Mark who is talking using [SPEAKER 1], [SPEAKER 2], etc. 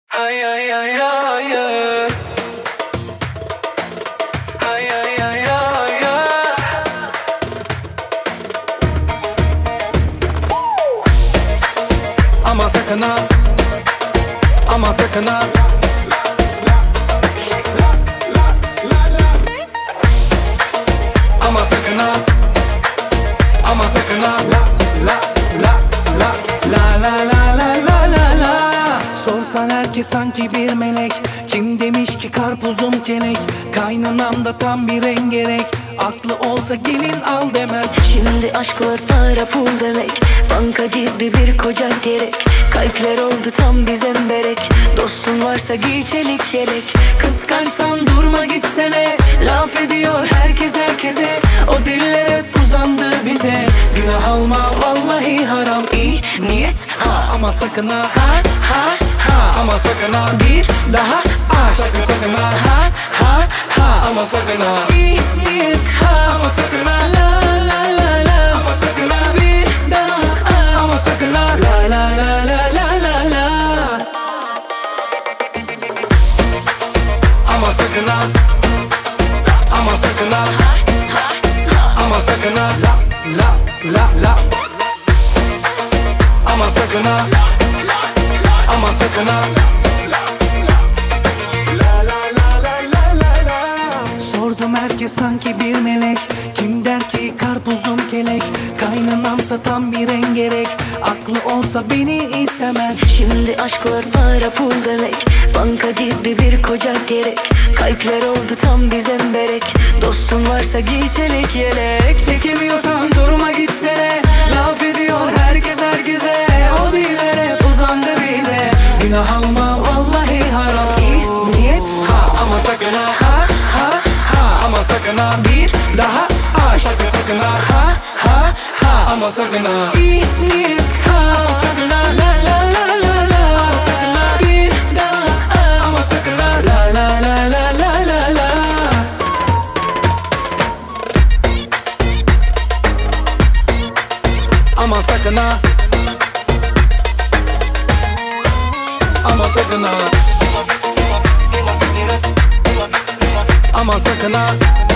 [SPEAKER 1] Ay ay ay ay ay. Ay ay ay ay ay. Ama sakın ha, ama sakın ha. Ama sakın ha, ama sakın ha. La la la la la la la la la la. Sorsan herkes sanki bir melek. Kim demiş ki karpuzum kelek? Kaynanamda tam bir rengerek. Aklı olsa gelin al demez.
[SPEAKER 2] Şimdi aşklar para pul demek. Banka gibi bir koca gerek. Kalpler oldu tam bir zemberek. Dostun varsa giy çelik yelek. Kıskançsan durma gitsene. Laf ediyor herkes herkese. O diller hep uzandı bize.
[SPEAKER 1] Günah alma vallahi haram. İyi niyet ha, ama sakın ha, ha ha ha. Ama sakın ha, bir daha aşk. Sakın sakın ha, ha ha ha. Ama sakın ha,
[SPEAKER 2] İyi niyet ha,
[SPEAKER 1] ama sakın ha.
[SPEAKER 2] la la la la.
[SPEAKER 1] Ama sakın ha,
[SPEAKER 2] Bir daha aşk.
[SPEAKER 1] ama sakın ha. La la la la la la la. Ama sakın ha, ama sakın ha. Ama sakın ha, la la la la. Ama sakın ha, ama sakın ha. La la la la la la la. Sordum herkes sanki bir melek. Kim der ki karpuzum kelek? Kaynanamsa tam bir rengerek. Aklı olsa beni istemez.
[SPEAKER 2] Şimdi aşklar para pul demek. Banka gibi bir koca gerek. Kalpler oldu tam bir zemberek. Dostun varsa giy çelik yelek.
[SPEAKER 1] Çekemiyorsan durma gitsene. Laf ediyor herkes herkese. O diller hep uzandı bize. Günah alma vallahi haram. İyi niyet ha, ama sakın ha, ha ha ha. Ama sakın ha, bir daha aşk. Sakın sakın ha, ha ha ha. Ama sakın ha,
[SPEAKER 2] İyi niyet ha,
[SPEAKER 1] sakın ha.
[SPEAKER 2] la la la la la.
[SPEAKER 1] Ama sakın ha,
[SPEAKER 2] Bir daha aşk.
[SPEAKER 1] ama sakın ha. La la la la la la la. Ama sakın ha, ama sakın ha. Ama sakın ha.